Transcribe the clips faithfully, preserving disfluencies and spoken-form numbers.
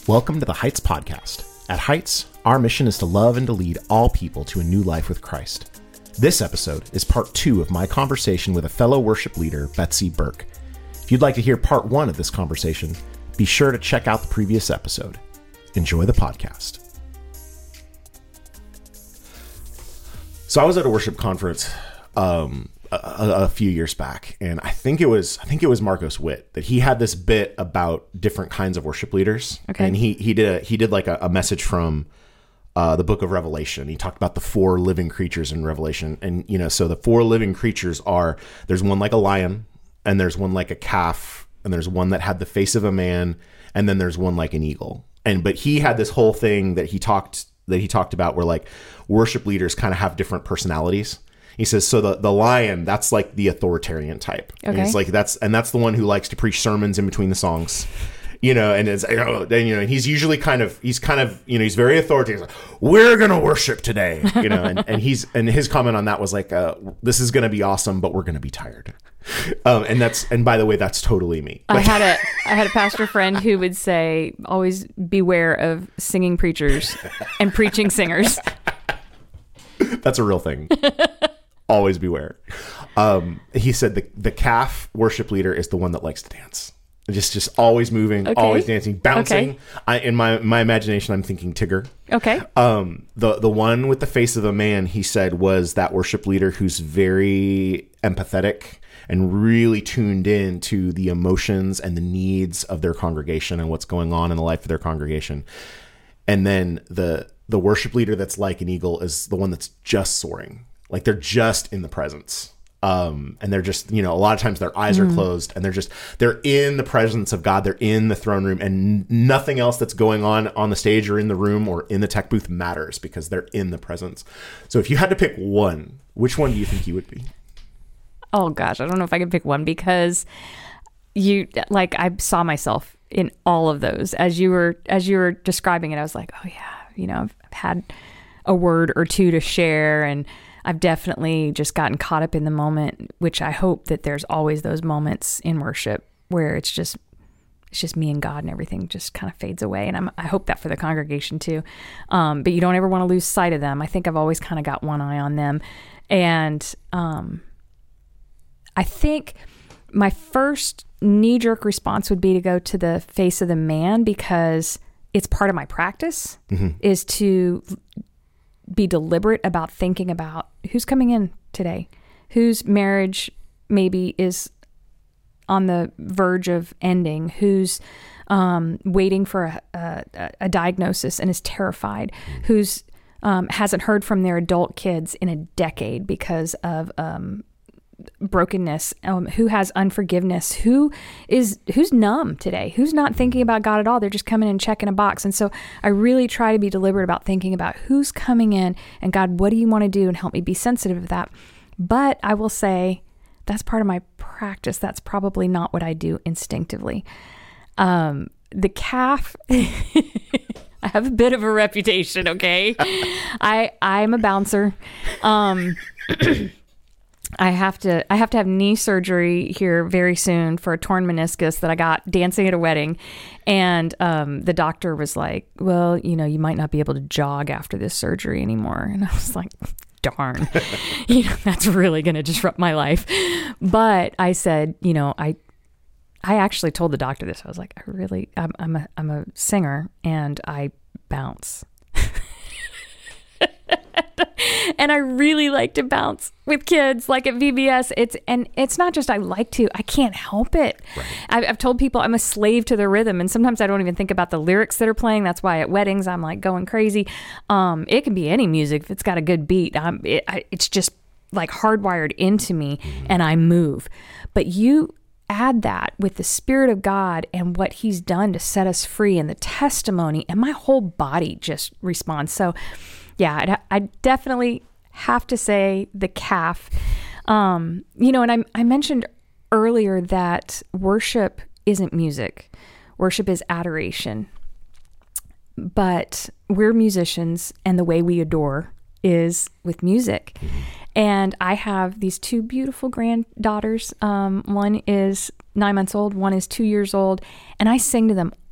Welcome to the Heights Podcast. At Heights, our mission is to love and to lead all people to a new life with Christ. This episode is part two of my conversation with a fellow worship leader, Betsy Burke. If you'd like to hear part one of this conversation, be sure to check out the previous episode. Enjoy the podcast. So I was at a worship conference um, a, a few years back, and I think it was I think it was Marcos Witt that he had this bit about different kinds of worship leaders. Okay. And he he did a, he did like a, a message from uh, the book of Revelation. He talked about the four living creatures in Revelation, and you know, so the four living creatures are there's one like a lion, and there's one like a calf, and there's one that had the face of a man, and then there's one like an eagle. And but he had this whole thing that he talked that he talked about where like worship leaders kind of have different personalities. He says, so the, the lion, that's like the authoritarian type. Okay. And it's like that's and that's the one who likes to preach sermons in between the songs. You know, and it's you know, and, you know, he's usually kind of he's kind of you know he's very authoritative. He's like, we're gonna worship today, you know, and, and he's and his comment on that was like, uh, this is gonna be awesome, but we're gonna be tired. Um, and that's and by the way, that's totally me. I had a I had a pastor friend who would say, always beware of singing preachers and preaching singers. That's a real thing. Always beware. Um, he said the the calf worship leader is the one that likes to dance. Just just always moving, Okay. always dancing, bouncing. Okay. I, in my my imagination, I'm thinking Tigger. Okay. Um, the the one with the face of a man, he said, was that worship leader who's very empathetic and really tuned in to the emotions and the needs of their congregation and what's going on in the life of their congregation. And then the the worship leader that's like an eagle is the one that's just soaring. Like they're just in the presence. Um, and they're just, you know, a lot of times their eyes are closed and they're just, they're in the presence of God. They're in the throne room, and nothing else that's going on on the stage or in the room or in the tech booth matters because they're in the presence. So if you had to pick one, which one do you think you would be? Oh gosh, I don't know if I could pick one because you like I saw myself in all of those as you were as you were describing it. I was like, oh yeah, you know, I've, I've had a word or two to share, and I've definitely just gotten caught up in the moment, which I hope that there's always those moments in worship where it's just it's just me and God and everything just kind of fades away. And I'm, I hope that for the congregation too. Um, but you don't ever want to lose sight of them. I think I've always kind of got one eye on them. And um, I think my first knee-jerk response would be to go to the face of the man because it's part of my practice mm-hmm. is to be deliberate about thinking about who's coming in today, whose marriage maybe is on the verge of ending, who's um, waiting for a, a, a diagnosis and is terrified, who's um, hasn't heard from their adult kids in a decade because of um, brokenness, um, who has unforgiveness, who is who's numb today, who's not thinking about God at all. They're just coming and checking a box. And so I really try to be deliberate about thinking about who's coming in and God, what do you want to do, and help me be sensitive to that. But I will say that's part of my practice. That's probably not what I do instinctively. Um, the calf, I have a bit of a reputation. Okay. I, I'm a bouncer. Um, I have to I have to have knee surgery here very soon for a torn meniscus that I got dancing at a wedding. And um, the doctor was like, well, you know, you might not be able to jog after this surgery anymore. And I was like, darn, you know, that's really going to disrupt my life. But I said, you know, I I actually told the doctor this. I was like, I really, I'm, I'm a I'm a singer and I bounce. And I really like to bounce with kids, like at V B S. It's and it's not just I like to, I can't help it. Right. I've, I've told people I'm a slave to the rhythm, and sometimes I don't even think about the lyrics that are playing. That's why at weddings I'm like going crazy. Um, it can be any music if it's got a good beat. I'm, it, I, it's just like hardwired into me, mm-hmm. and I move. But you add that with the Spirit of God and what He's done to set us free, and the testimony, and my whole body just responds. So. Yeah, I, I definitely have to say the calf. Um, you know, and I, I mentioned earlier that worship isn't music. Worship is adoration. But we're musicians, and the way we adore is with music. And I have these two beautiful granddaughters. Um, one is nine months old, one is two years old, and I sing to them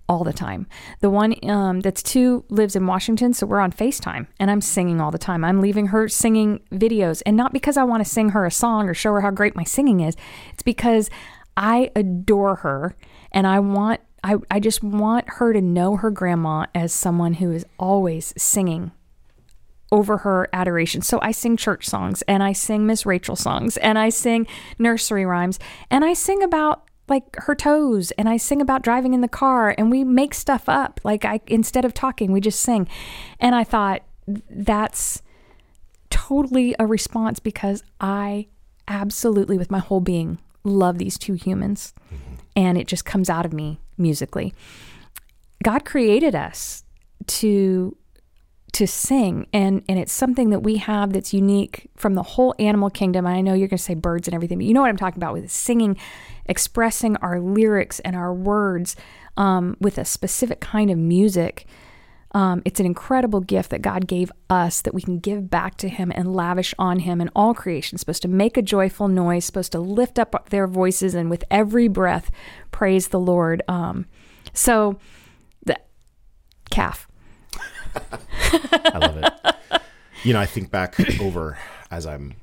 all the time. The one um, that's two lives in Washington, so we're on FaceTime, and I'm singing all the time. I'm leaving her singing videos, and not because I want to sing her a song or show her how great my singing is. It's because I adore her, and I want I, I just want her to know her grandma as someone who is always singing over her adoration. So I sing church songs, and I sing Miss Rachel songs, and I sing nursery rhymes, and I sing about like her toes, and I sing about driving in the car, and we make stuff up. Like I, instead of talking, we just sing. And I thought that's totally a response because I absolutely, with my whole being, love these two humans. Mm-hmm. And it just comes out of me musically. God created us to to sing, and and it's something that we have that's unique from the whole animal kingdom. And I know you're going to say birds and everything, but you know what I'm talking about with singing, expressing our lyrics and our words um, with a specific kind of music. Um, it's an incredible gift that God gave us that we can give back to him and lavish on him. And all creation is supposed to make a joyful noise, supposed to lift up their voices, and with every breath, praise the Lord. Um, so the calf. I love it. You know, I think back over as I'm,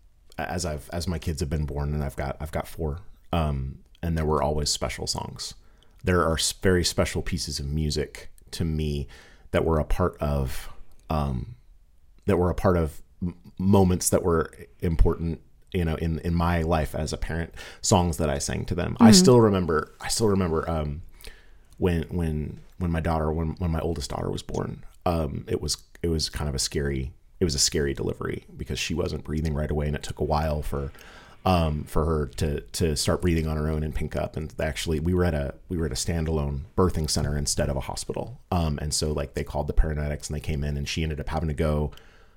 as I've, as my kids have been born, and I've got, I've got four, um, and there were always special songs. There are very special pieces of music to me that were a part of, um, that were a part of m- moments that were important, you know, in, in my life as a parent, songs that I sang to them. Mm-hmm. I still remember, I still remember, um, when, when, when my daughter, when, when my oldest daughter was born, um, it was, it was kind of a scary, it was a scary delivery because she wasn't breathing right away, and it took a while for, um, for her to, to start breathing on her own and pink up. And actually we were at a, we were at a standalone birthing center instead of a hospital. Um, and so like they called the paramedics and they came in, and she ended up having to go,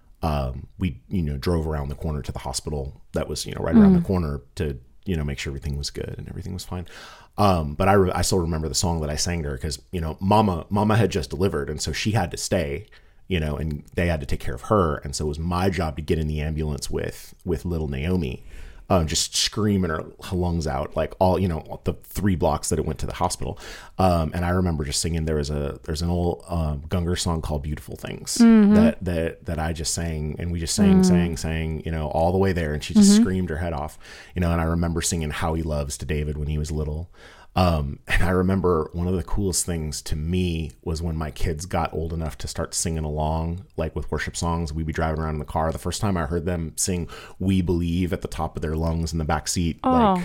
um, we, you know, drove around the corner to the hospital that was, you know, right mm. around the corner to, you know, make sure everything was good and everything was fine. Um, but I, re- I still remember the song that I sang to her because, you know, mama, mama had just delivered. And so she had to stay, you know, and they had to take care of her. And so it was my job to get in the ambulance with, with little Naomi, um, just screaming her lungs out, like all, you know, the three blocks that it went to the hospital. Um, and I remember just singing, there was a, there's an old, um, Gungor song called Beautiful Things mm-hmm. that, that, that I just sang, and we just sang, mm-hmm. sang, sang, you know, all the way there. And she just mm-hmm. screamed her head off, you know, and I remember singing How He Loves to David when he was little. Um, and I remember one of the coolest things to me was when my kids got old enough to start singing along, like with worship songs. We'd be driving around in the car. The first time I heard them sing We Believe at the top of their lungs in the back seat, oh. like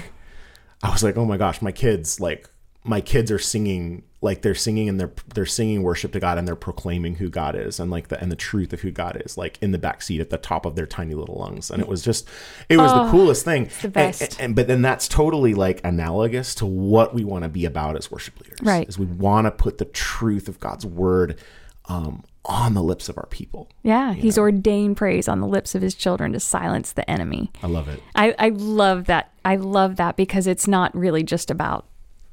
I was like, oh my gosh, my kids, like my kids are singing, like they're singing and they're, they're singing worship to God, and they're proclaiming who God is and like the, and the truth of who God is, like in the back seat at the top of their tiny little lungs. And it was just, it was oh, the coolest thing. It's the best. And, and, but then that's totally like analogous to what we want to be about as worship leaders, right? Is we want to put the truth of God's word, um, on the lips of our people. Yeah. He's know? ordained praise on the lips of his children to silence the enemy. I love it. I, I love that. I love that because it's not really just about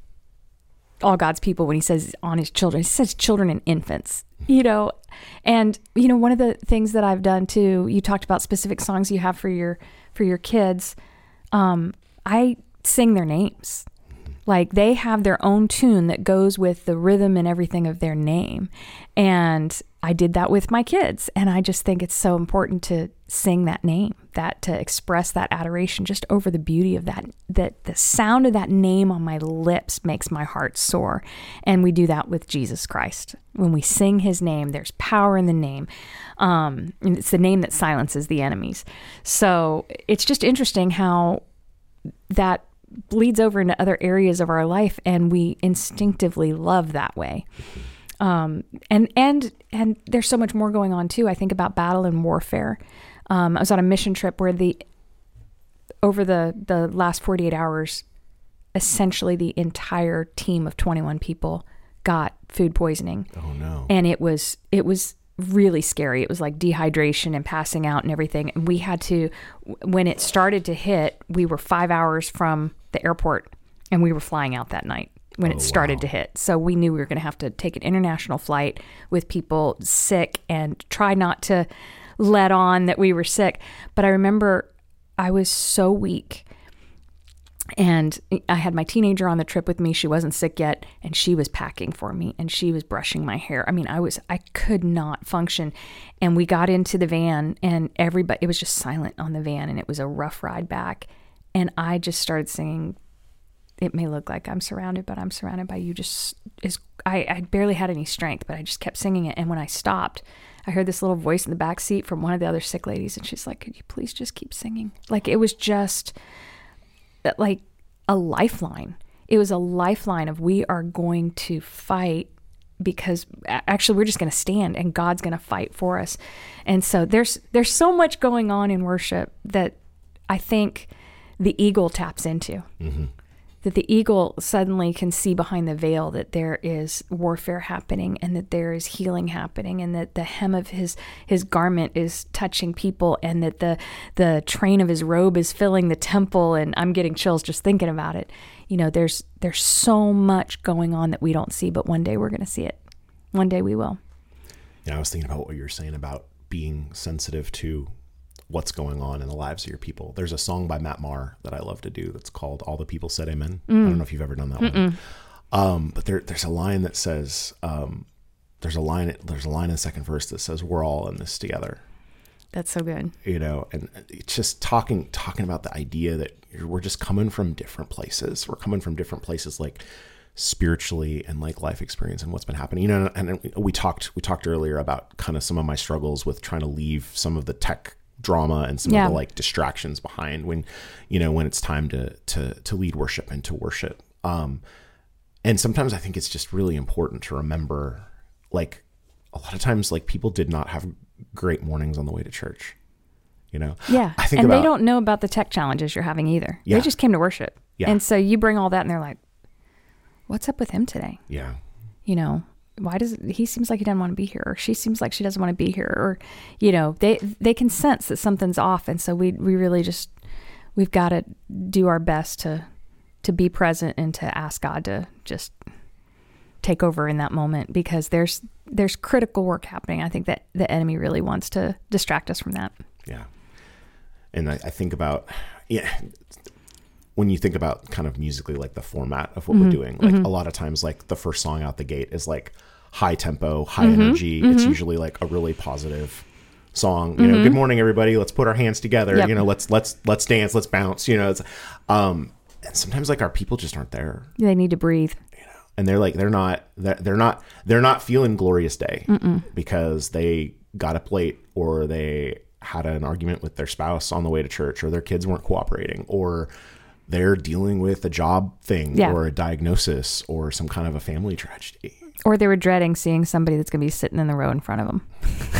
all God's people when he says on his children. He says children and infants, you know. And, you know, one of the things that I've done too, you talked about specific songs you have for your for your kids. Um, I sing their names. Like they have their own tune that goes with the rhythm and everything of their name. And I did that with my kids. And I just think it's so important to sing that name, that to express that adoration just over the beauty of that, that the sound of that name on my lips makes my heart soar. And we do that with Jesus Christ. When we sing his name, there's power in the name. Um, and it's the name that silences the enemies. So it's just interesting how that bleeds over into other areas of our life, and we instinctively love that way. Um, and and and there's so much more going on too. I think about battle and warfare. Um, I was on a mission trip where the over the the last forty-eight hours, essentially the entire team of twenty-one people got food poisoning. Oh no! And it was it was really scary. It was like dehydration and passing out and everything. And we had to, when it started to hit, we were five hours from the airport, and we were flying out that night when oh, it started wow. to hit. So we knew we were going to have to take an international flight with people sick and try not to let on that we were sick. But I remember I was so weak, And I had my teenager on the trip with me. She wasn't sick yet, and she was packing for me, and she was brushing my hair. I mean, I was, I could not function. And we got into the van, and everybody, it was just silent on the van, and it was a rough ride back. And I just started singing, "It may look like I'm surrounded, but I'm surrounded by you." Just is, I, I barely had any strength, but I just kept singing it. And when I stopped, I heard this little voice in the back seat from one of the other sick ladies, and she's like, "Could you please just keep singing?" Like, it was just like a lifeline. It was a lifeline of, we are going to fight, because actually we're just going to stand and God's going to fight for us. And so there's there's so much going on in worship that I think the eagle taps into. Mm-hmm. That the eagle suddenly can see behind the veil that there is warfare happening, and that there is healing happening, and that the hem of his his garment is touching people, and that the the train of his robe is filling the temple. And I'm getting chills just thinking about it. You know, there's there's so much going on that we don't see, but one day we're going to see it. One day we will. Yeah, I was thinking about what you were saying about being sensitive to what's going on in the lives of your people. There's a song by Matt Maher that I love to do that's called "All the People Said Amen." Mm. I don't know if you've ever done that Mm-mm. one. Um, but there, there's a line that says, um, there's a line, there's a line in the second verse that says, "We're all in this together." That's so good. You know, and it's just talking, talking about the idea that we're just coming from different places. We're coming from different places, like spiritually and like life experience and what's been happening. You know, and we talked, we talked earlier about kind of some of my struggles with trying to leave some of the tech drama and some yeah. of the like distractions behind when, you know, when it's time to, to, to lead worship and to worship. Um, and sometimes I think it's just really important to remember, like, a lot of times, like, people did not have great mornings on the way to church, you know? Yeah. I think and about, they don't know about the tech challenges you're having either. Yeah. They just came to worship. Yeah. And so you bring all that and they're like, what's up with him today? Yeah. You know, why does he seems like he doesn't want to be here, or she seems like she doesn't want to be here, or, you know, they they can sense that something's off. And so we we really just, we've got to do our best to to be present and to ask God to just take over in that moment, because there's there's critical work happening. I think that the enemy really wants to distract us from that. Yeah. And I, I think about, yeah, when you think about kind of musically, like the format of what mm-hmm. we're doing, like mm-hmm. a lot of times, like the first song out the gate is like high tempo, high mm-hmm. energy. Mm-hmm. It's usually like a really positive song, you mm-hmm. know, "Good morning, everybody. Let's put our hands together. Yep. You know, let's, let's, let's dance, let's bounce, you know, it's, um, and sometimes like our people just aren't there. They need to breathe. You know, and they're like, they're not, they're, they're not, they're not feeling glorious day Mm-mm. because they got up late, or they had an argument with their spouse on the way to church, or their kids weren't cooperating, or they're dealing with a job thing yeah. or a diagnosis or some kind of a family tragedy. Or they were dreading seeing somebody that's going to be sitting in the row in front of them.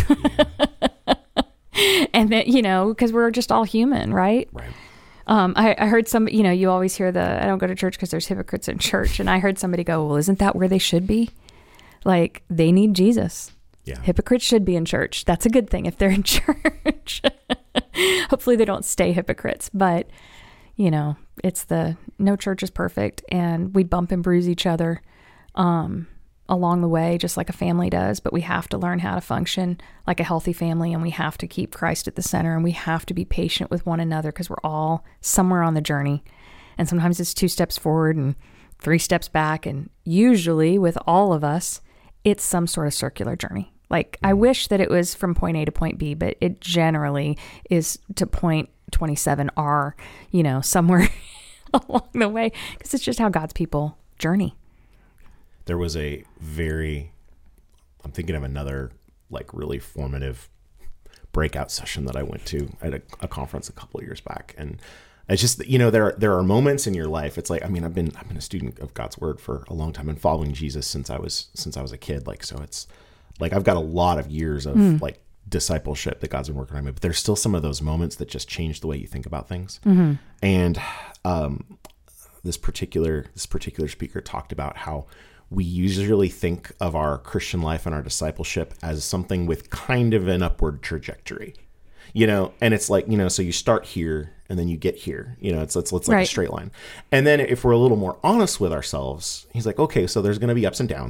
Yeah. And that, you know, because we're just all human, right? Right. Um, I, I heard some, you know, you always hear the, "I don't go to church because there's hypocrites in church." And I heard somebody go, "Well, isn't that where they should be? Like, they need Jesus. Yeah. Hypocrites should be in church. That's a good thing if they're in church." Hopefully they don't stay hypocrites, but you know, it's the, no church is perfect, and we bump and bruise each other um, along the way, just like a family does. But we have to learn how to function like a healthy family, and we have to keep Christ at the center, and we have to be patient with one another, because we're all somewhere on the journey. And sometimes it's two steps forward and three steps back. And usually with all of us, it's some sort of circular journey. Like, I wish that it was from point A to point B, but it generally is to point twenty-seven R, you know, somewhere along the way, because it's just how God's people journey. There was a very, I'm thinking of another like really formative breakout session that I went to at a, a conference a couple of years back. And it's just, you know, there, there are moments in your life. It's like, I mean, I've been, I've been a student of God's word for a long time and following Jesus since I was, since I was a kid. Like, so it's like, I've got a lot of years of mm. like discipleship that God's been working on me, but there's still some of those moments that just change the way you think about things. Mm-hmm. And, um, this particular, this particular speaker talked about how we usually think of our Christian life and our discipleship as something with kind of an upward trajectory, you know, and it's like, you know, so you start here and then you get here, you know, it's, it's, it's like right. a straight line. And then if we're a little more honest with ourselves, he's like, okay, so there's going to be ups and downs.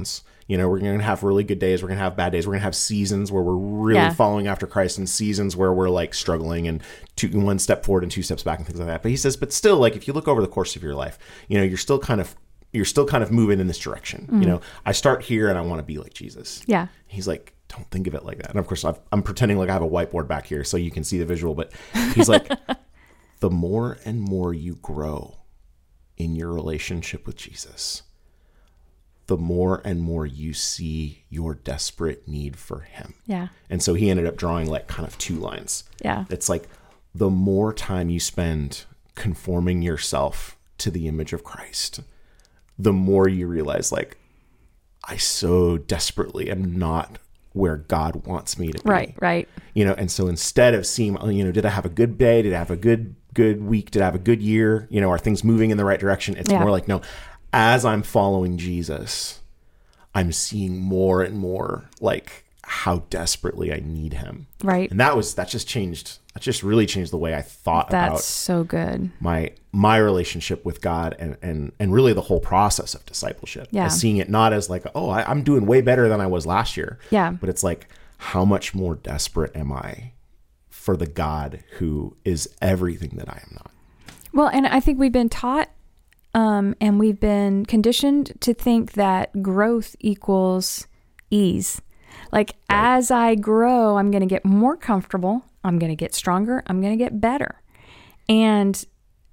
You know, we're going to have really good days. We're going to have bad days. We're going to have seasons where we're really Yeah. following after Christ, and seasons where we're like struggling and two, one step forward and two steps back and things like that. But he says, but still, like if you look over the course of your life, you know, you're still kind of, you're still kind of moving in this direction. Mm-hmm. You know, I start here and I want to be like Jesus. Yeah. He's like, don't think of it like that. And of course, I've, I'm pretending like I have a whiteboard back here so you can see the visual. But he's like, the more and more you grow in your relationship with Jesus, the more and more you see your desperate need for him. Yeah. And so he ended up drawing like kind of two lines. Yeah. It's like the more time you spend conforming yourself to the image of Christ, the more you realize like, I so desperately am not where God wants me to be. Right. Right. You know, and so instead of seeing, you know, did I have a good day? Did I have a good, good week? Did I have a good year? You know, are things moving in the right direction? It's Yeah. more like, no, as I'm following Jesus, I'm seeing more and more like how desperately I need him. Right. And that was, that just changed, that just really changed the way I thought That's about so good. my, my relationship with God and, and, and really the whole process of discipleship. Yeah. As seeing it not as like, oh, I, I'm doing way better than I was last year. Yeah. But it's like, how much more desperate am I for the God who is everything that I am not? Well, and I think we've been taught um, and we've been conditioned to think that growth equals ease. Like Right. as I grow, I'm going to get more comfortable. I'm going to get stronger. I'm going to get better. And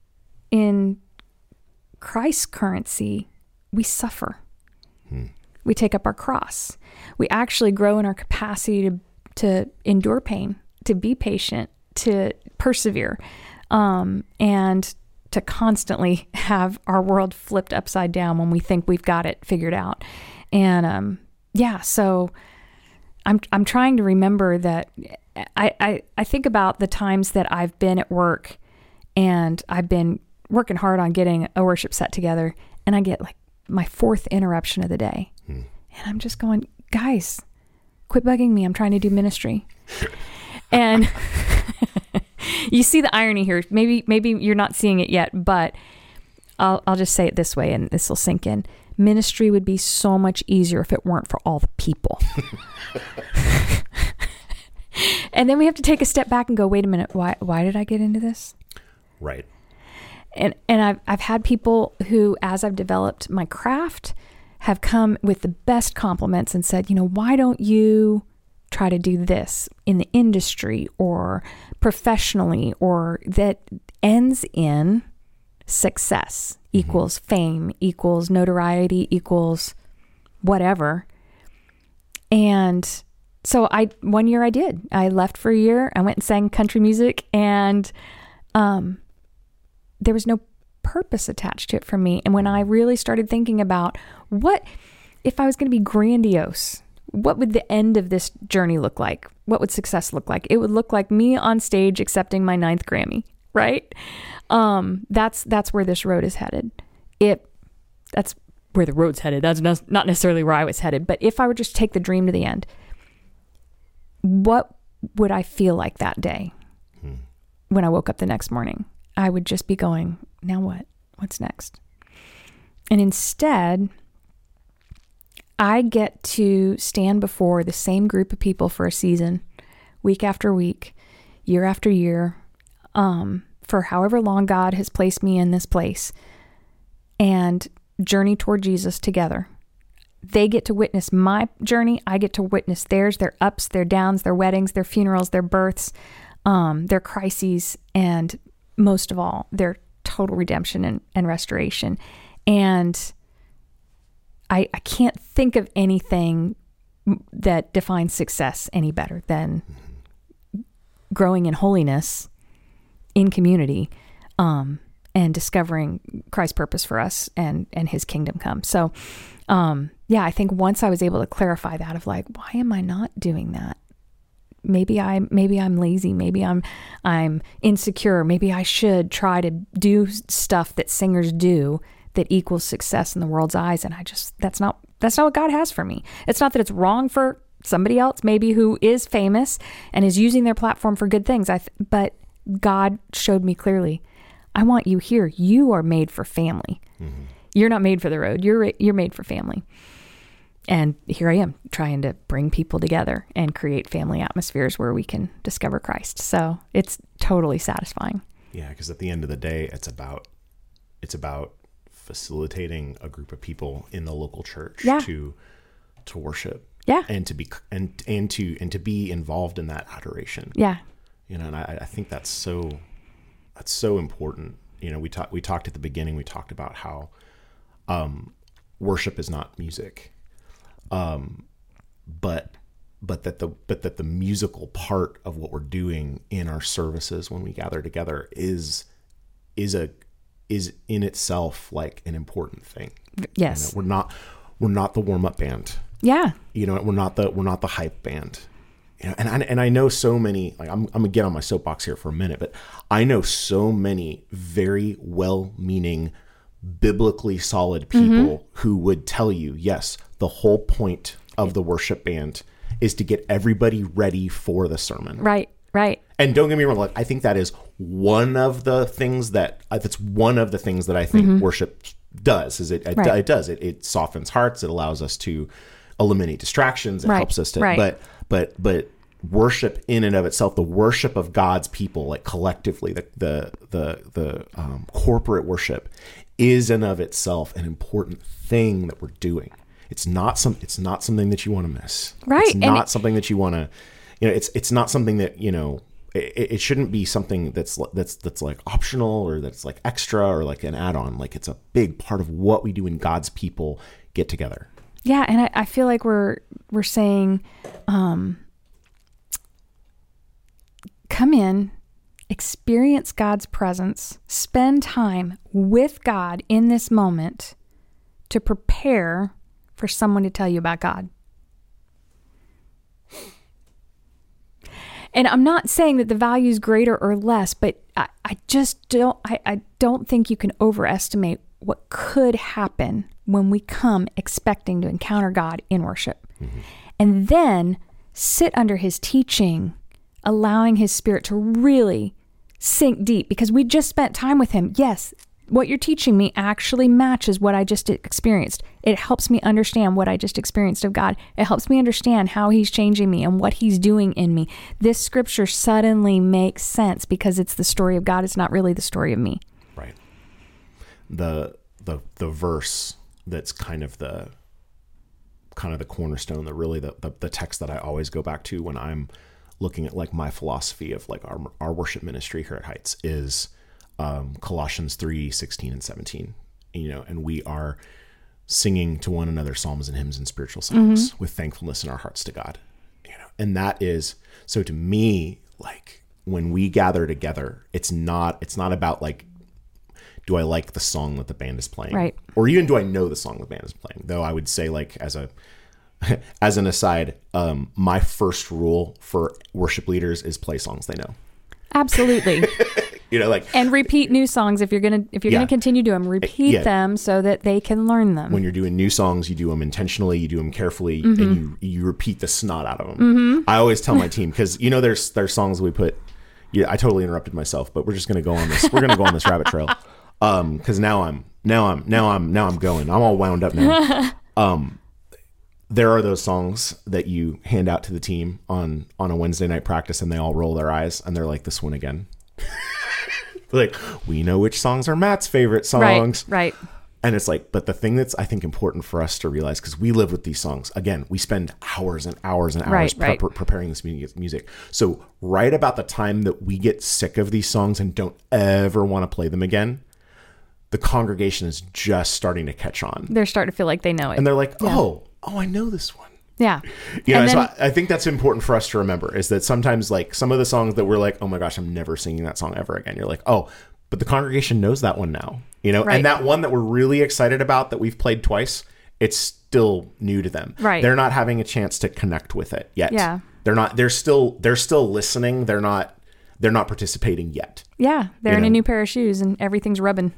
in Christ's currency, we suffer. Hmm. We take up our cross. We actually grow in our capacity to to endure pain, to be patient, to persevere, um, and to constantly have our world flipped upside down when we think we've got it figured out. And um, yeah, so I'm I'm trying to remember that I, I, I think about the times that I've been at work and I've been working hard on getting a worship set together, and I get like my fourth interruption of the day. Hmm. And I'm just going, guys, quit bugging me. I'm trying to do ministry. And you see the irony here. Maybe maybe you're not seeing it yet, but I'll I'll just say it this way, and this will sink in. Ministry would be so much easier if it weren't for all the people. And then we have to take a step back and go, wait a minute, why why did I get into this? Right. And and I've I've had people who, as I've developed my craft, have come with the best compliments and said, you know, why don't you try to do this in the industry or professionally, or that ends in success equals fame, equals notoriety, equals whatever. And so I, one year I did, I left for a year. I went and sang country music, and um, there was no purpose attached to it for me. And when I really started thinking about what, if I was going to be grandiose, what would the end of this journey look like? What would success look like? It would look like me on stage accepting my ninth Grammy, right? Um, that's, that's where this road is headed. It, that's where the road's headed. That's not necessarily where I was headed, but if I would just take the dream to the end, what would I feel like that day hmm. when I woke up the next morning? I would just be going, now what? What's next? And instead, I get to stand before the same group of people for a season, week after week, year after year, um, for however long God has placed me in this place, and journey toward Jesus together. They get to witness my journey. I get to witness theirs, their ups, their downs, their weddings, their funerals, their births, um, their crises, and most of all, their total redemption and, and restoration. And I, I can't think of anything that defines success any better than growing in holiness in community, um, and discovering Christ's purpose for us and, and his kingdom come. So, um, yeah, I think once I was able to clarify that of like, why am I not doing that? Maybe I, maybe I'm lazy. Maybe I'm, I'm insecure. Maybe I should try to do stuff that singers do that equals success in the world's eyes. And I just, that's not, that's not what God has for me. It's not that it's wrong for somebody else, maybe who is famous and is using their platform for good things. I, th- but God showed me clearly, I want you here. You are made for family. Mm-hmm. You're not made for the road. You're, you're made for family. and here I am trying to bring people together and create family atmospheres where we can discover Christ. So it's totally satisfying. Yeah, because at the end of the day, it's about it's about facilitating a group of people in the local church Yeah. to to worship. Yeah. And to be and and to and to be involved in that adoration. Yeah. You know, and I, I think that's so that's so important. You know, we talked we talked at the beginning, we talked about how um, worship is not music. Um, but but that the but that the musical part of what we're doing in our services when we gather together is is a is in itself like an important thing. Yes. You know, we're not we're not the warm-up band. Yeah. You know, we're not the we're not the hype band. You know, and I and I know so many, like I'm I'm gonna get on my soapbox here for a minute, but I know so many very well-meaning, biblically solid people mm-hmm. who would tell you, yes, the whole point of the worship band is to get everybody ready for the sermon. Right, right. And don't get me wrong, like I think that is one of the things that uh, that's one of the things that I think mm-hmm. worship does. Is it it, right. it does it it softens hearts. It allows us to eliminate distractions. It right. helps us to, right. but but but worship in and of itself, the worship of God's people, like collectively, the the the the um, corporate worship, is in of itself an important thing that we're doing. It's not some. It's not something that you want to miss. Right. It's not and something that you want to. You know. It's it's not something that you know. It, it shouldn't be something that's that's that's like optional or that's like extra or like an add-on. Like it's a big part of what we do when God's people get together. Yeah, and I, I feel like we're we're saying, um, come in, experience God's presence, spend time with God in this moment to prepare for someone to tell you about God. And I'm not saying that the value is greater or less, but I, I just don't, I, I don't think you can overestimate what could happen when we come expecting to encounter God in worship. Mm-hmm. And then sit under his teaching, allowing his spirit to really sink deep, because we just spent time with him. Yes, what you're teaching me actually matches what I just experienced. It helps me understand what I just experienced of God. It helps me understand how he's changing me and what he's doing in me. This scripture suddenly makes sense because it's the story of God. It's not really the story of me. Right. The the the verse that's kind of the kind of the cornerstone, the really the, the the text that I always go back to when I'm looking at like my philosophy of like our our worship ministry here at Heights is um, Colossians three sixteen and seventeen. You know, and we are singing to one another psalms and hymns and spiritual songs mm-hmm. with thankfulness in our hearts to God. You know, and that is so to me, like when we gather together, it's not it's not about like, do I like the song that the band is playing? Right. Or even do I know the song the band is playing? Though I would say, like, as a as an aside, um, my first rule for worship leaders is play songs they know. Absolutely. You know, like, and repeat new songs if you're gonna if you're yeah. gonna continue to them. Repeat yeah. them so that they can learn them. When you're doing new songs, you do them intentionally, you do them carefully, mm-hmm. and you you repeat the snot out of them. Mm-hmm. I always tell my team, because you know there's there's songs we put. Yeah, I totally interrupted myself, but we're just gonna go on this. We're gonna go on this rabbit trail. Um, because now I'm now I'm now I'm now I'm going. I'm all wound up now. Um, there are those songs that you hand out to the team on on a Wednesday night practice, and they all roll their eyes, and they're like, "This one again." Like, we know which songs are Matt's favorite songs, right? Right. And it's like, but the thing that's I think important for us to realize, because we live with these songs. Again, we spend hours and hours and hours right, pre- right. pre- preparing this music. So right about the time that we get sick of these songs and don't ever want to play them again, the congregation is just starting to catch on. They're starting to feel like they know it. And they're like, yeah. oh, oh, I know this one. Yeah. You know, then, so I, I think that's important for us to remember, is that sometimes like some of the songs that we're like, oh my gosh, I'm never singing that song ever again. You're like, oh, but the congregation knows that one now, you know, right. and that one that we're really excited about that we've played twice, it's still new to them. Right. They're not having a chance to connect with it yet. Yeah. They're not, they're still, they're still listening. They're not, they're not participating yet. Yeah. They're you in know? a new pair of shoes and everything's rubbing.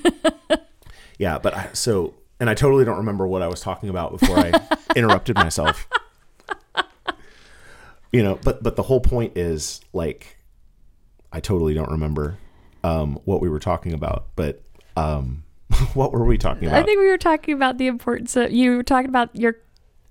Yeah. But I, so, and I totally don't remember what I was talking about before I interrupted myself. You know, but but the whole point is, like, I totally don't remember um, what we were talking about. But um, what were we talking about? I think we were talking about the importance of, you were talking about your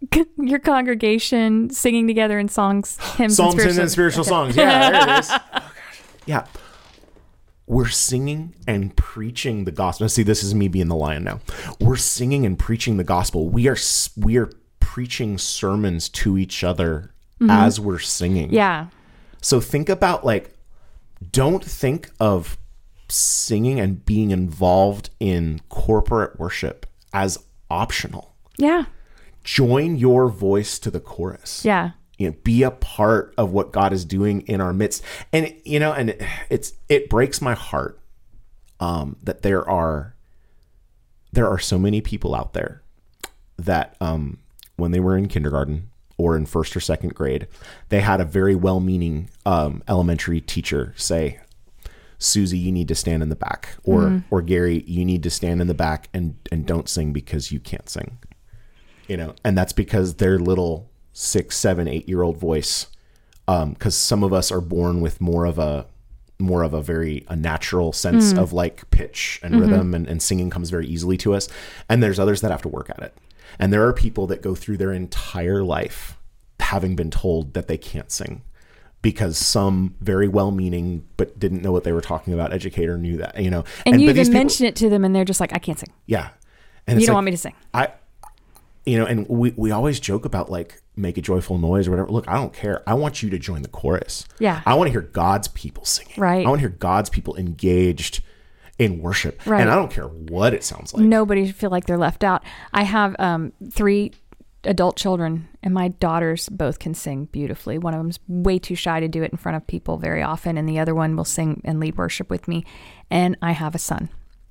your congregation singing together in songs, hymns, Psalms, and spiritual, hymns, and spiritual songs. Yeah, there it is. Oh, gosh. Yeah. We're singing and preaching the gospel. Now, see, this is me being the lion now. We're singing and preaching the gospel. We are we are preaching sermons to each other mm-hmm. as we're singing. Yeah. So think about, like, don't think of singing and being involved in corporate worship as optional. Yeah. Join your voice to the chorus. Yeah. You know, be a part of what God is doing in our midst. And, you know, and it's, it breaks my heart um, that there are, there are so many people out there that um, when they were in kindergarten or in first or second grade, they had a very well-meaning um, elementary teacher say, Susie, you need to stand in the back, or, mm. or Gary, you need to stand in the back and, and don't sing because you can't sing, you know, and that's because their little six, seven, eight year old voice. Um, cause some of us are born with more of a, more of a very, a natural sense mm. of like pitch and mm-hmm. rhythm, and, and singing comes very easily to us. And there's others that have to work at it. And there are people that go through their entire life having been told that they can't sing because some very well-meaning, but didn't know what they were talking about educator knew that, you know. And, and you even people, mention it to them and they're just like, I can't sing. Yeah. And you don't like, want me to sing. I, you know, and we, we always joke about like, make a joyful noise or whatever. Look, I don't care. I want you to join the chorus. Yeah. I want to hear God's people singing. Right. I want to hear God's people engaged in worship. Right. And I don't care what it sounds like. Nobody should feel like they're left out. I have um, three adult children, and my daughters both can sing beautifully. One of them's way too shy to do it in front of people very often, and the other one will sing and lead worship with me. And I have a son.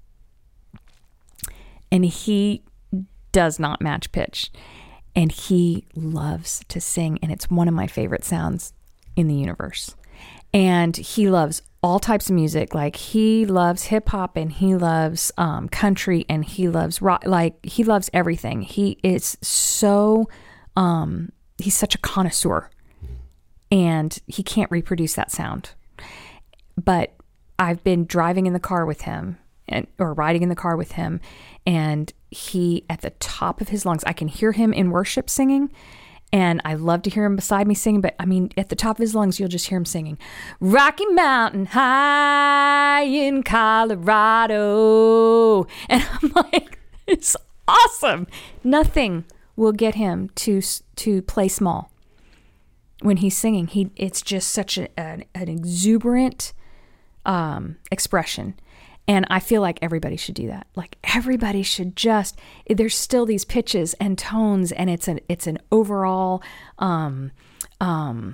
And he does not match pitch. And he loves to sing, and it's one of my favorite sounds in the universe. And he loves all types of music. Like, he loves hip hop, and he loves um, country, and he loves rock. Like, he loves everything. He is so, um, he's such a connoisseur, and he can't reproduce that sound. But I've been driving in the car with him, and or riding in the car with him, and he, at the top of his lungs, I can hear him in worship singing, and I love to hear him beside me singing, but I mean, at the top of his lungs, you'll just hear him singing, Rocky Mountain High in Colorado. And I'm like, it's awesome. Nothing will get him to to play small when he's singing. He It's just such a, an, an exuberant um, expression. And I feel like everybody should do that. Like, everybody should just, there's still these pitches and tones, and it's an, it's an overall, um, um,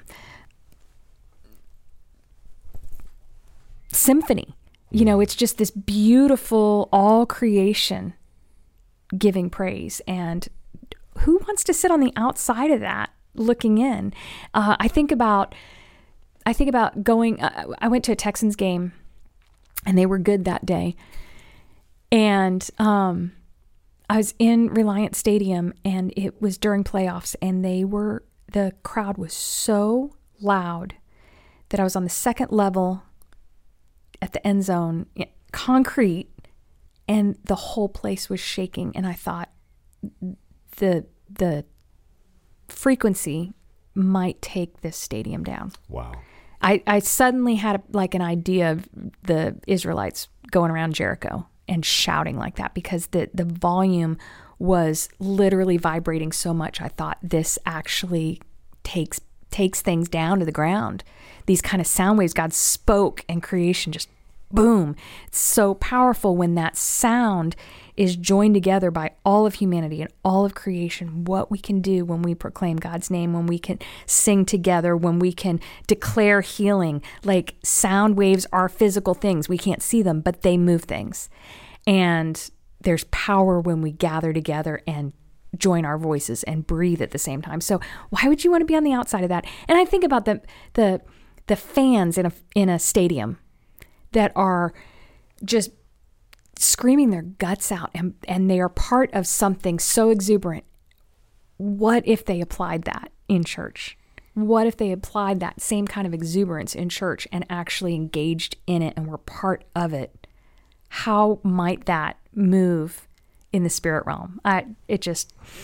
symphony. You know, it's just this beautiful, all creation giving praise. And who wants to sit on the outside of that looking in? Uh, I think about, I think about going, uh, I went to a Texans game, and they were good that day. And um, I was in Reliant Stadium, and it was during playoffs, and they were, the crowd was so loud that I was on the second level at the end zone, concrete, and the whole place was shaking. And I thought the the frequency might take this stadium down. Wow. I, I suddenly had a, like an idea of the Israelites going around Jericho and shouting like that, because the, the volume was literally vibrating so much. I thought, this actually takes takes things down to the ground. These kind of sound waves, God spoke, and creation just boom. It's so powerful when that sound is joined together by all of humanity and all of creation. What we can do when we proclaim God's name, when we can sing together, when we can declare healing. Like, sound waves are physical things. We can't see them, but they move things. And there's power when we gather together and join our voices and breathe at the same time. So why would you want to be on the outside of that? And I think about the the the fans in a in a stadium that are just screaming their guts out, and, and they are part of something so exuberant. What if they applied that in church? What if they applied that same kind of exuberance in church and actually engaged in it and were part of it? How might that move in the spirit realm? I, it just,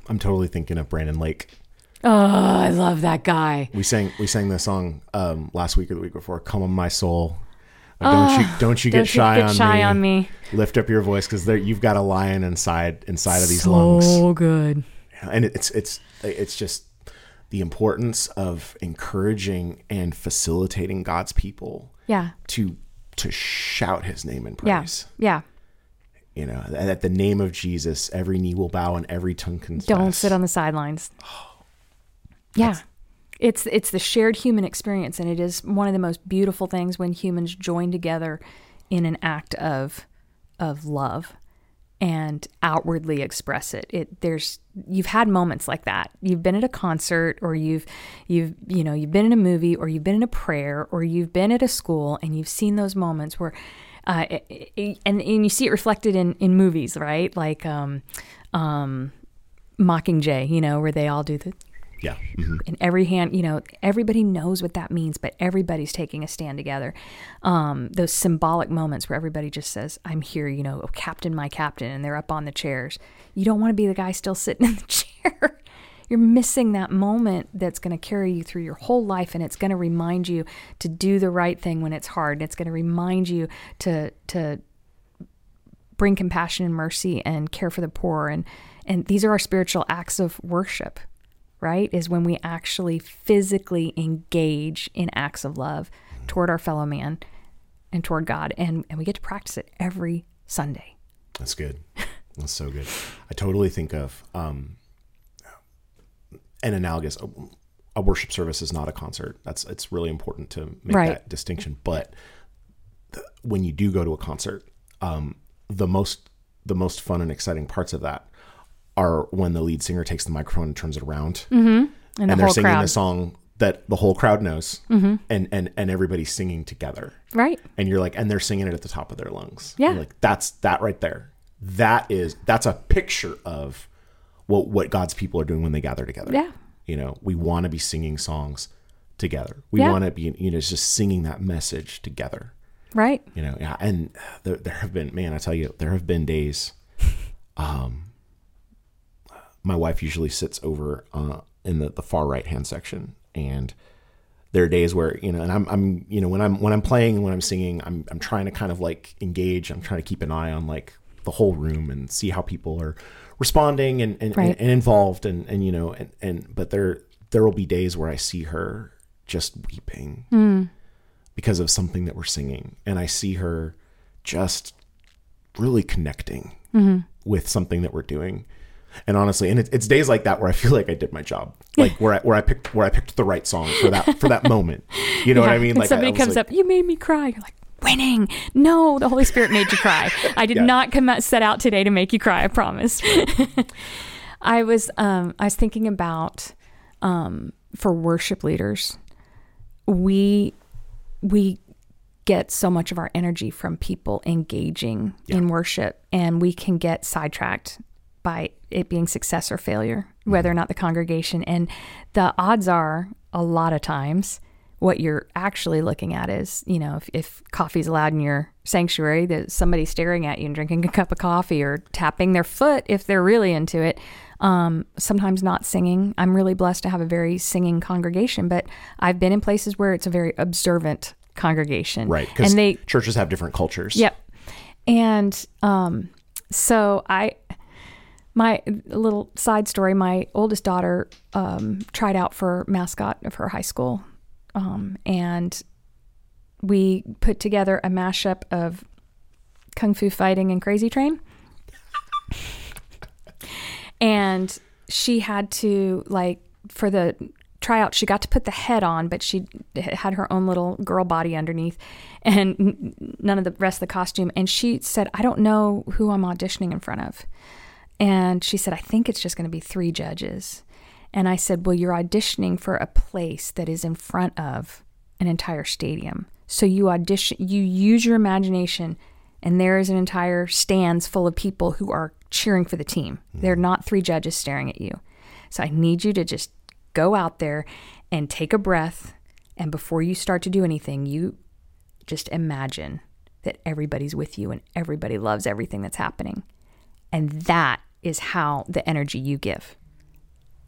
I'm totally thinking of Brandon Lake. Oh, I love that guy. We sang we sang this song um, last week or the week before. Come on, my soul. Uh, don't oh, you don't you don't get shy, you get on, shy me. on me. Lift up your voice, because you've got a lion inside inside of these so lungs. So good. And it's it's it's just the importance of encouraging and facilitating God's people. Yeah. To to shout His name in praise. Yeah. Yeah. You know, at the name of Jesus, every knee will bow and every tongue confess. Don't sit on the sidelines. Oh, yeah. It's it's the shared human experience, and it is one of the most beautiful things when humans join together in an act of of love and outwardly express it. It there's you've had moments like that. You've been at a concert, or you've you've you know, you've been in a movie, or you've been in a prayer, or you've been at a school, and you've seen those moments where Uh, and and you see it reflected in, in movies, right? Like um, um, Mockingjay, you know, where they all do the yeah. Mm-hmm. in every hand. You know, everybody knows what that means, but everybody's taking a stand together. Um, those symbolic moments where everybody just says, "I'm here," you know, oh, Captain, my captain, and they're up on the chairs. You don't want to be the guy still sitting in the chair. You're missing that moment that's going to carry you through your whole life, and it's going to remind you to do the right thing when it's hard. And it's going to remind you to to bring compassion and mercy and care for the poor. And, and these are our spiritual acts of worship, right? Is when we actually physically engage in acts of love toward our fellow man and toward God. And, and we get to practice it every Sunday. That's good. That's so good. I totally think of... Um, an analogous, a, a worship service is not a concert. That's it's really important to make right. that distinction. But the, when you do go to a concert, um, the most the most fun and exciting parts of that are when the lead singer takes the microphone and turns it around, mm-hmm. and, and the they're whole singing crowd. the song that the whole crowd knows, mm-hmm. and and and everybody's singing together, right? And you're like, and they're singing it at the top of their lungs. Yeah, you're like that's that right there. That is that's a picture of what what God's people are doing when they gather together. Yeah. You know, we want to be singing songs together. We yeah. want to be, you know, just singing that message together. Right. You know, yeah. And there, there have been, man, I tell you, there have been days. Um, my wife usually sits over uh, in the, the far right hand section, and there are days where, you know, and I'm, I'm, you know, when I'm when I'm playing and when I'm singing, I'm I'm trying to kind of like engage. I'm trying to keep an eye on like the whole room and see how people are responding and and, right. and, and involved and, and you know and, and but there there will be days where I see her just weeping mm. because of something that we're singing, and I see her just really connecting mm-hmm. with something that we're doing. And honestly, and it, it's days like that where I feel like I did my job, like where I where I picked where I picked the right song for that for that moment. You know yeah. what I mean? And Like somebody I, I comes like, up, you made me cry. You're like, winning. No, the Holy Spirit made you cry. I did yeah. not come out, set out today to make you cry. I promise. I was, um, I was thinking about, um, for worship leaders, we, we get so much of our energy from people engaging yeah. in worship, and we can get sidetracked by it being success or failure, whether or not the congregation. And the odds are a lot of times what you're actually looking at is, you know, if, if coffee's allowed in your sanctuary, that somebody's staring at you and drinking a cup of coffee or tapping their foot if they're really into it. Um, sometimes not singing. I'm really blessed to have a very singing congregation, but I've been in places where it's a very observant congregation. Right. Because and they churches have different cultures. Yep. And um, so I, my little side story, my oldest daughter um, tried out for mascot of her high school. Um, and we put together a mashup of Kung Fu Fighting and Crazy Train. And she had to, like, for the tryout, she got to put the head on, but she had her own little girl body underneath and none of the rest of the costume. And she said, I don't know who I'm auditioning in front of. And she said, I think it's just going to be three judges. And I said, well, you're auditioning for a place that is in front of an entire stadium. So you audition, you use your imagination, and there is an entire stands full of people who are cheering for the team. Mm-hmm. They're not three judges staring at you. So I need you to just go out there and take a breath. And before you start to do anything, you just imagine that everybody's with you and everybody loves everything that's happening. And that is how the energy you give.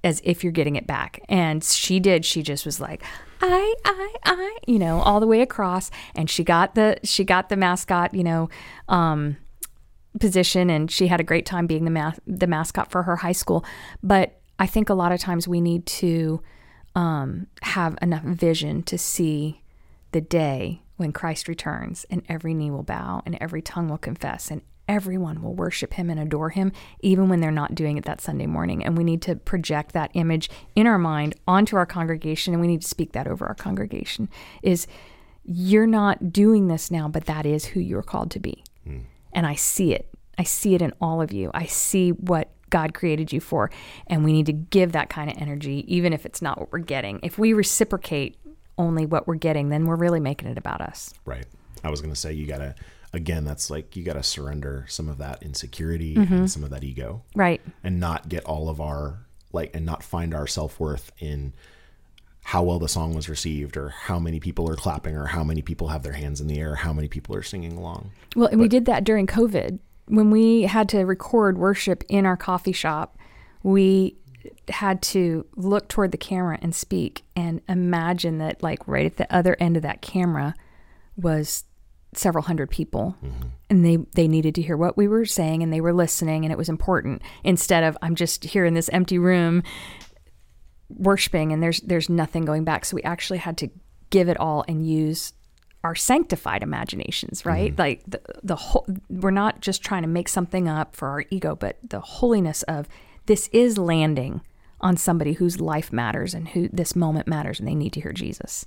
as if you're getting it back. And she did. She just was like, I, I, I, you know, all the way across. And she got the, she got the mascot, you know, um, position, and she had a great time being the ma- the mascot for her high school. But I think a lot of times we need to um, have enough vision to see the day when Christ returns, and every knee will bow and every tongue will confess and everyone will worship him and adore him, even when they're not doing it that Sunday morning. And we need to project that image in our mind onto our congregation, and we need to speak that over our congregation, is you're not doing this now, but that is who you're called to be. Mm. And I see it. I see it in all of you. I see what God created you for, and we need to give that kind of energy, even if it's not what we're getting. If we reciprocate only what we're getting, then we're really making it about us. Right. I was going to say, you got to, again, that's like, you got to surrender some of that insecurity mm-hmm. and some of that ego. Right. And not get all of our, like, and not find our self-worth in how well the song was received, or how many people are clapping, or how many people have their hands in the air, or how many people are singing along. Well, and but, we did that during COVID. When we had to record worship in our coffee shop, we had to look toward the camera and speak, and imagine that, like, right at the other end of that camera was several hundred people, mm-hmm. and they, they needed to hear what we were saying, and they were listening, and it was important, instead of I'm just here in this empty room worshiping and there's there's nothing going back. So we actually had to give it all and use our sanctified imaginations, right? Mm-hmm. Like the the whole, we're not just trying to make something up for our ego, but the holiness of this is landing on somebody whose life matters and who this moment matters, and they need to hear Jesus.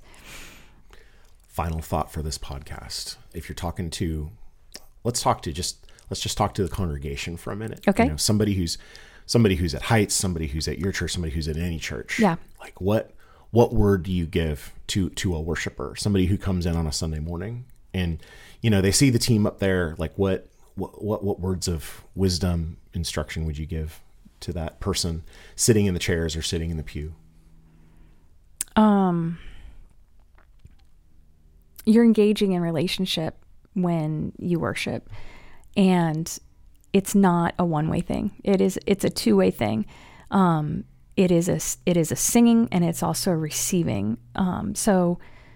Final thought for this podcast. If you're talking to, let's talk to just, let's just talk to the congregation for a minute. Okay. You know, somebody who's, somebody who's at Heights, somebody who's at your church, somebody who's at any church. Yeah. Like what, what word do you give to, to a worshiper, somebody who comes in on a Sunday morning and, you know, they see the team up there, like what, what, what, what words of wisdom, instruction would you give to that person sitting in the chairs or sitting in the pew? Um, you're engaging in relationship when you worship, and it's not a one-way thing. It is, it's a two-way thing. Um, it is a, it is a singing, and it's also a receiving. Um, so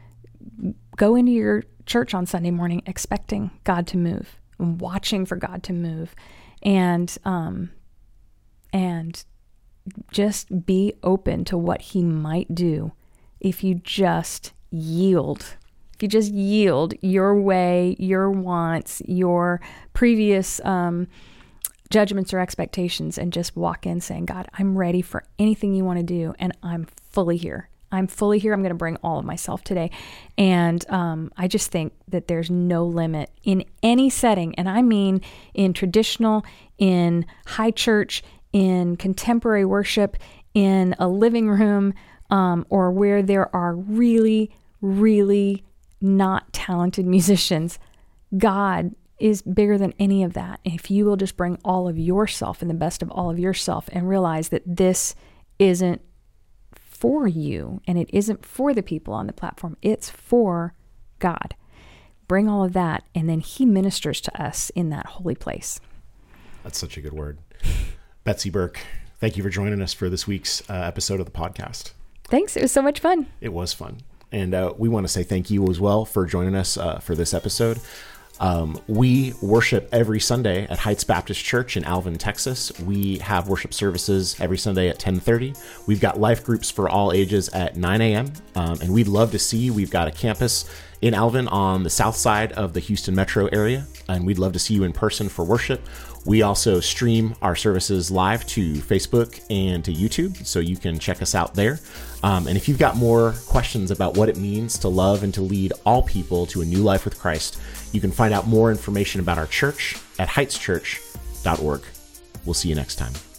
go into your church on Sunday morning expecting God to move, watching for God to move, and, um, and just be open to what he might do if you just yield. If you just yield your way, your wants, your previous um, judgments or expectations, and just walk in saying, God, I'm ready for anything you want to do, and I'm fully here. I'm fully here. I'm going to bring all of myself today. And um, I just think that there's no limit in any setting, and I mean in traditional, in high church, in contemporary worship, in a living room, um, or where there are really, really not talented musicians. God is bigger than any of that. And if you will just bring all of yourself and the best of all of yourself and realize that this isn't for you and it isn't for the people on the platform, it's for God. Bring all of that, and then he ministers to us in that holy place. That's such a good word. Betsy Burke, thank you for joining us for this week's uh, episode of the podcast. Thanks. It was so much fun. It was fun. And uh, we want to say thank you as well for joining us uh, for this episode. Um, we worship every Sunday at Heights Baptist Church in Alvin, Texas. We have worship services every Sunday at ten thirty. We've got life groups for all ages at nine a.m. Um, and we'd love to see you. We've got a campus in Alvin on the south side of the Houston metro area, and we'd love to see you in person for worship. We also stream our services live to Facebook and to YouTube, so you can check us out there. Um, and if you've got more questions about what it means to love and to lead all people to a new life with Christ, you can find out more information about our church at heights church dot org. We'll see you next time.